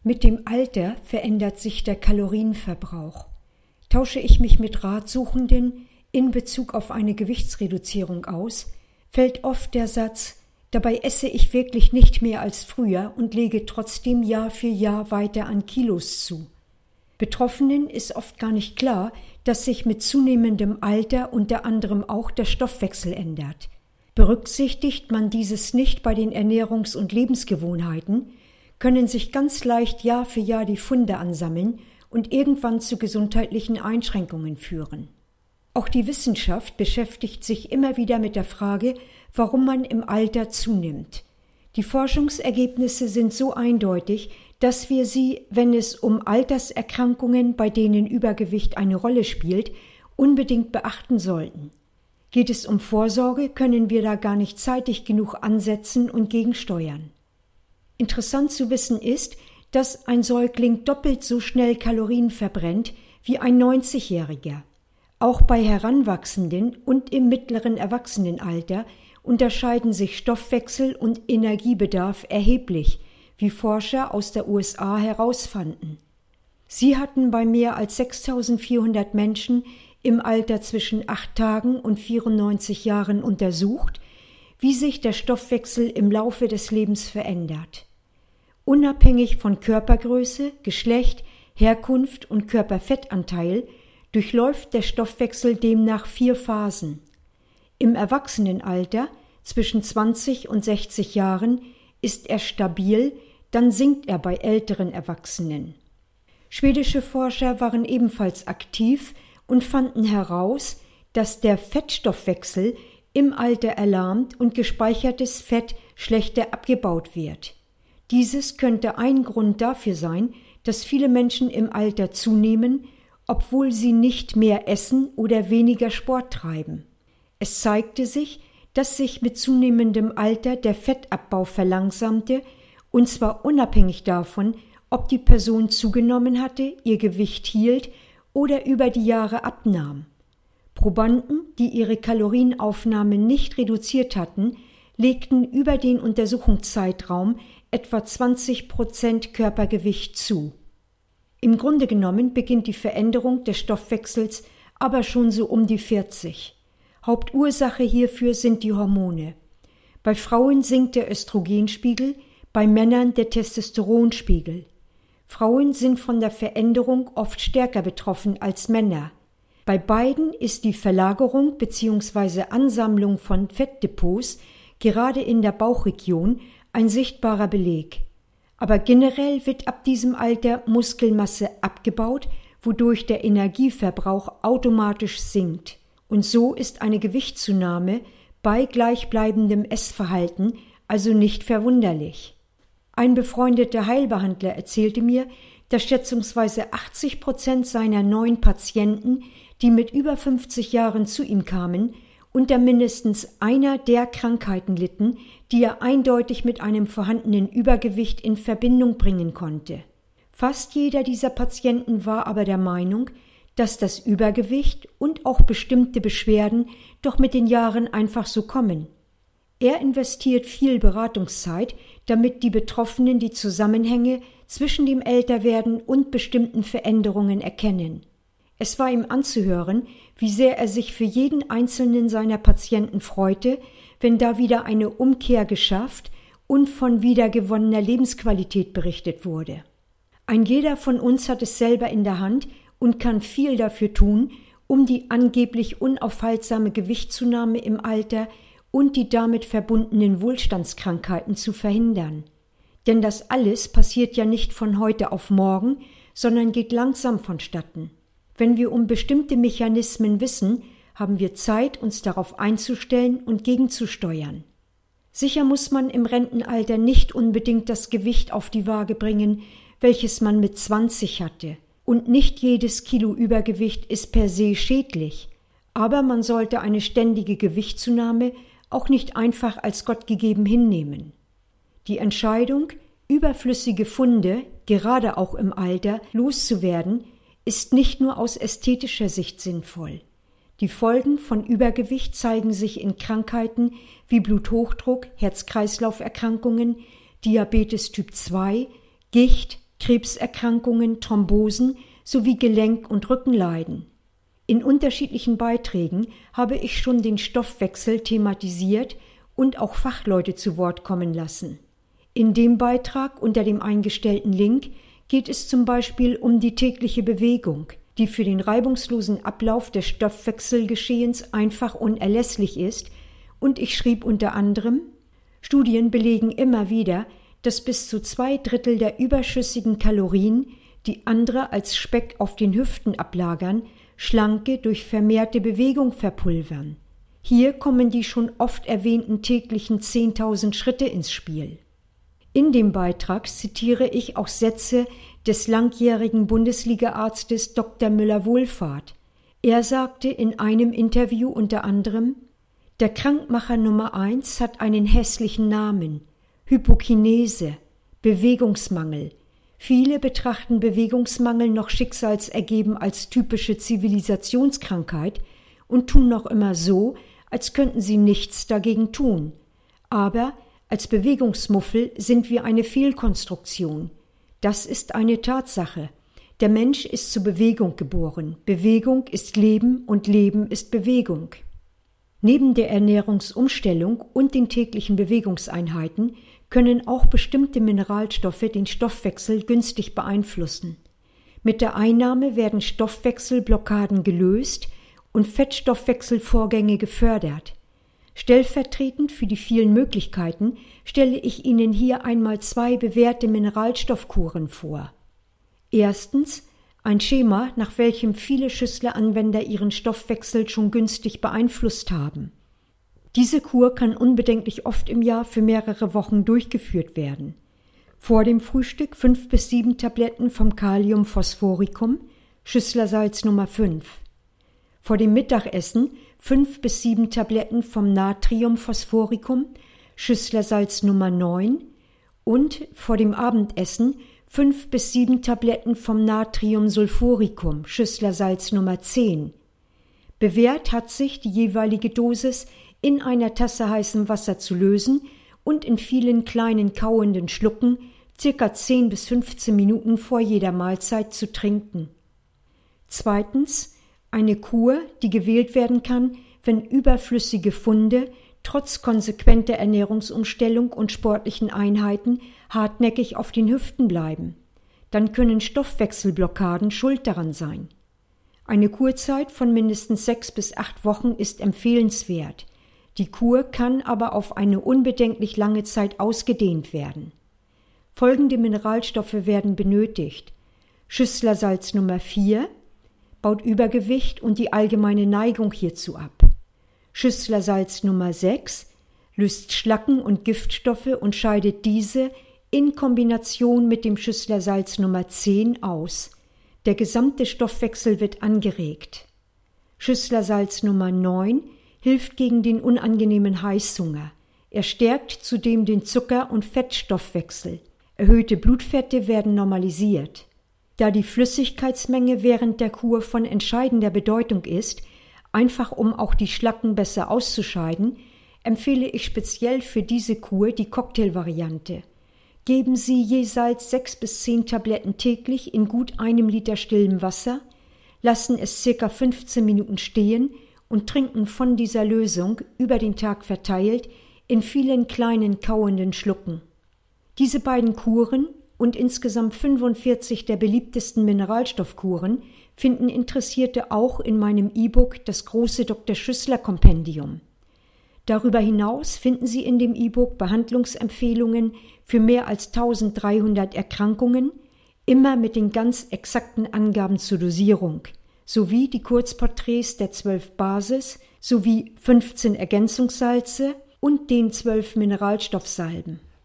Mit dem Alter verändert sich der Kalorienverbrauch. Tausche ich mich mit Ratsuchenden in Bezug auf eine Gewichtsreduzierung aus, fällt oft der Satz: Dabei esse ich wirklich nicht mehr als früher und lege trotzdem Jahr für Jahr weiter an Kilos zu. Betroffenen ist oft gar nicht klar, dass sich mit zunehmendem Alter unter anderem auch der Stoffwechsel ändert. Berücksichtigt man dieses nicht bei den Ernährungs- und Lebensgewohnheiten, können sich ganz leicht Jahr für Jahr die Funde ansammeln und irgendwann zu gesundheitlichen Einschränkungen führen. Auch die Wissenschaft beschäftigt sich immer wieder mit der Frage, warum man im Alter zunimmt. Die Forschungsergebnisse sind so eindeutig, dass wir sie, wenn es um Alterserkrankungen, bei denen Übergewicht eine Rolle spielt, unbedingt beachten sollten. Geht es um Vorsorge, können wir da gar nicht zeitig genug ansetzen und gegensteuern. Interessant zu wissen ist, dass ein Säugling doppelt so schnell Kalorien verbrennt wie ein 90-Jähriger. Auch bei Heranwachsenden und im mittleren Erwachsenenalter unterscheiden sich Stoffwechsel und Energiebedarf erheblich, wie Forscher aus der USA herausfanden. Sie hatten bei mehr als 6.400 Menschen im Alter zwischen 8 Tagen und 94 Jahren untersucht, wie sich der Stoffwechsel im Laufe des Lebens verändert. Unabhängig von Körpergröße, Geschlecht, Herkunft und Körperfettanteil durchläuft der Stoffwechsel demnach 4 Phasen. Im Erwachsenenalter, zwischen 20 und 60 Jahren, ist er stabil, dann sinkt er bei älteren Erwachsenen. Schwedische Forscher waren ebenfalls aktiv und fanden heraus, dass der Fettstoffwechsel im Alter erlahmt und gespeichertes Fett schlechter abgebaut wird. Dieses könnte ein Grund dafür sein, dass viele Menschen im Alter zunehmen, obwohl sie nicht mehr essen oder weniger Sport treiben. Es zeigte sich, dass sich mit zunehmendem Alter der Fettabbau verlangsamte, und zwar unabhängig davon, ob die Person zugenommen hatte, ihr Gewicht hielt oder über die Jahre abnahm. Probanden, die ihre Kalorienaufnahme nicht reduziert hatten, legten über den Untersuchungszeitraum etwa 20% Körpergewicht zu. Im Grunde genommen beginnt die Veränderung des Stoffwechsels aber schon so um die 40. Hauptursache hierfür sind die Hormone. Bei Frauen sinkt der Östrogenspiegel, bei Männern der Testosteronspiegel. Frauen sind von der Veränderung oft stärker betroffen als Männer. Bei beiden ist die Verlagerung bzw. Ansammlung von Fettdepots gerade in der Bauchregion ein sichtbarer Beleg. Aber generell wird ab diesem Alter Muskelmasse abgebaut, wodurch der Energieverbrauch automatisch sinkt. Und so ist eine Gewichtszunahme bei gleichbleibendem Essverhalten also nicht verwunderlich. Ein befreundeter Heilbehandler erzählte mir, dass schätzungsweise 80% seiner neuen Patienten, die mit über 50 Jahren zu ihm kamen, unter mindestens einer der Krankheiten litten, die er eindeutig mit einem vorhandenen Übergewicht in Verbindung bringen konnte. Fast jeder dieser Patienten war aber der Meinung, dass das Übergewicht und auch bestimmte Beschwerden doch mit den Jahren einfach so kommen. Er investiert viel Beratungszeit, damit die Betroffenen die Zusammenhänge zwischen dem Älterwerden und bestimmten Veränderungen erkennen. Es war ihm anzuhören, wie sehr er sich für jeden einzelnen seiner Patienten freute, wenn da wieder eine Umkehr geschafft und von wiedergewonnener Lebensqualität berichtet wurde. Ein jeder von uns hat es selber in der Hand und kann viel dafür tun, um die angeblich unaufhaltsame Gewichtszunahme im Alter und die damit verbundenen Wohlstandskrankheiten zu verhindern. Denn das alles passiert ja nicht von heute auf morgen, sondern geht langsam vonstatten. Wenn wir um bestimmte Mechanismen wissen, haben wir Zeit, uns darauf einzustellen und gegenzusteuern. Sicher muss man im Rentenalter nicht unbedingt das Gewicht auf die Waage bringen, welches man mit 20 hatte. Und nicht jedes Kilo Übergewicht ist per se schädlich. Aber man sollte eine ständige Gewichtszunahme auch nicht einfach als Gott gegeben hinnehmen. Die Entscheidung, überflüssige Funde, gerade auch im Alter, loszuwerden, ist nicht nur aus ästhetischer Sicht sinnvoll. Die Folgen von Übergewicht zeigen sich in Krankheiten wie Bluthochdruck, Herz-Kreislauf-Erkrankungen, Diabetes Typ 2, Gicht, Krebserkrankungen, Thrombosen sowie Gelenk- und Rückenleiden. In unterschiedlichen Beiträgen habe ich schon den Stoffwechsel thematisiert und auch Fachleute zu Wort kommen lassen. In dem Beitrag unter dem eingestellten Link geht es zum Beispiel um die tägliche Bewegung, die für den reibungslosen Ablauf des Stoffwechselgeschehens einfach unerlässlich ist, und ich schrieb unter anderem: Studien belegen immer wieder, dass bis zu 2/3 der überschüssigen Kalorien, die andere als Speck auf den Hüften ablagern, Schlanke durch vermehrte Bewegung verpulvern. Hier kommen die schon oft erwähnten täglichen 10.000 Schritte ins Spiel. In dem Beitrag zitiere ich auch Sätze des langjährigen Bundesligaarztes Dr. Müller-Wohlfahrt. Er sagte in einem Interview unter anderem: Der Krankmacher Nummer 1 hat einen hässlichen Namen: Hypokinese, Bewegungsmangel. Viele betrachten Bewegungsmangel noch schicksalsergeben als typische Zivilisationskrankheit und tun noch immer so, als könnten sie nichts dagegen tun. Aber als Bewegungsmuffel sind wir eine Fehlkonstruktion. Das ist eine Tatsache. Der Mensch ist zur Bewegung geboren. Bewegung ist Leben und Leben ist Bewegung. Neben der Ernährungsumstellung und den täglichen Bewegungseinheiten können auch bestimmte Mineralstoffe den Stoffwechsel günstig beeinflussen. Mit der Einnahme werden Stoffwechselblockaden gelöst und Fettstoffwechselvorgänge gefördert. Stellvertretend für die vielen Möglichkeiten stelle ich Ihnen hier einmal 2 bewährte Mineralstoffkuren vor. Erstens ein Schema, nach welchem viele Schüssler-Anwender ihren Stoffwechsel schon günstig beeinflusst haben. Diese Kur kann unbedenklich oft im Jahr für mehrere Wochen durchgeführt werden. Vor dem Frühstück 5 bis 7 Tabletten vom Kaliumphosphoricum, Schüsslersalz Nummer 5. Vor dem Mittagessen 5 bis 7 Tabletten vom Natriumphosphoricum, Schüsslersalz Nummer 9, und vor dem Abendessen 5 bis 7 Tabletten vom Natriumsulfuricum, Schüsslersalz Nummer 10. Bewährt hat sich, die jeweilige Dosis in einer Tasse heißem Wasser zu lösen und in vielen kleinen kauenden Schlucken ca. 10 bis 15 Minuten vor jeder Mahlzeit zu trinken. Zweitens eine Kur, die gewählt werden kann, wenn überflüssige Funde trotz konsequenter Ernährungsumstellung und sportlichen Einheiten hartnäckig auf den Hüften bleiben. Dann können Stoffwechselblockaden schuld daran sein. Eine Kurzeit von mindestens 6 bis 8 Wochen ist empfehlenswert. Die Kur kann aber auf eine unbedenklich lange Zeit ausgedehnt werden. Folgende Mineralstoffe werden benötigt: Schüsslersalz Nummer 4 baut Übergewicht und die allgemeine Neigung hierzu ab. Schüsslersalz Nummer 6 löst Schlacken und Giftstoffe und scheidet diese in Kombination mit dem Schüsslersalz Nummer 10 aus. Der gesamte Stoffwechsel wird angeregt. Schüsslersalz Nummer 9 hilft gegen den unangenehmen Heißhunger. Er stärkt zudem den Zucker- und Fettstoffwechsel. Erhöhte Blutfette werden normalisiert. Da die Flüssigkeitsmenge während der Kur von entscheidender Bedeutung ist, einfach um auch die Schlacken besser auszuscheiden, empfehle ich speziell für diese Kur die Cocktailvariante. Geben Sie jeweils 6 bis 10 Tabletten täglich in gut 1 Liter stillem Wasser, lassen es ca. 15 Minuten stehen und trinken von dieser Lösung über den Tag verteilt in vielen kleinen kauenden Schlucken. Diese beiden Kuren und insgesamt 45 der beliebtesten Mineralstoffkuren finden Interessierte auch in meinem E-Book Das große Dr. Schüssler Kompendium. Darüber hinaus finden Sie in dem E-Book Behandlungsempfehlungen für mehr als 1300 Erkrankungen, immer mit den ganz exakten Angaben zur Dosierung, sowie die Kurzporträts der 12 Basis sowie 15 Ergänzungssalze und den 12 Mineralstoffsalben.